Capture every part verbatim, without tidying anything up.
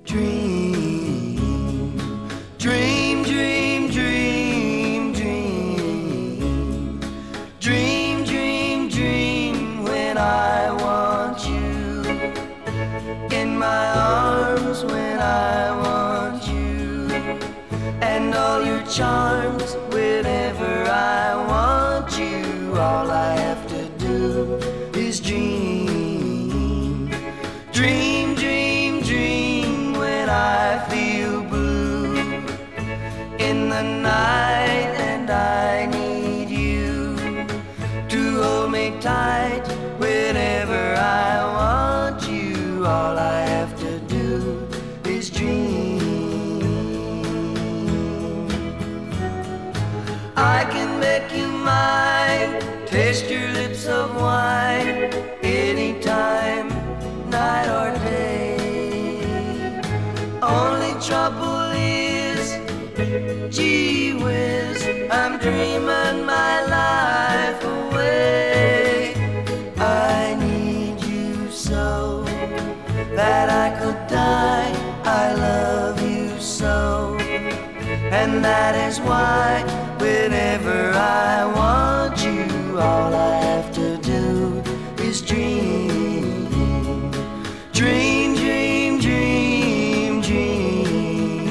dream, dream, dream, dream, dream, dream, dream, dream when I want you in my arms, when I want you and all your charms whenever I want you. All I have to do is dream, dream, dream, dream when I feel blue in the night and I need you to hold me tight whenever I want you. All I have to do is dream. I can make you mine, taste your lips of wine, anytime, night or day. Only trouble is, gee whiz, I'm dreaming my life away. I need you so that I could die. I love you so, and that is why whenever I want you, all I have to do is dream, dream, dream, dream, dream.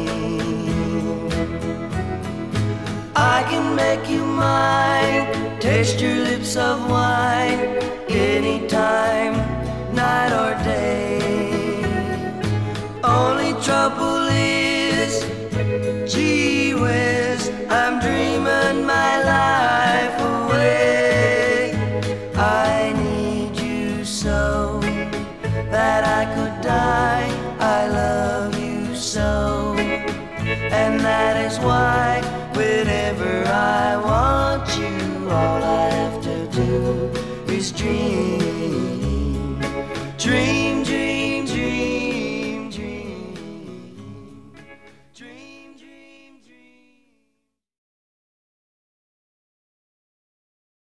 I can make you mine, taste your lips of wine, anytime, night or day. Only trouble is, gee whiz, I'm dreaming my life away. I need you so that I could die. I love you so, and that is why whenever I want you, all I have to do is dream, dream.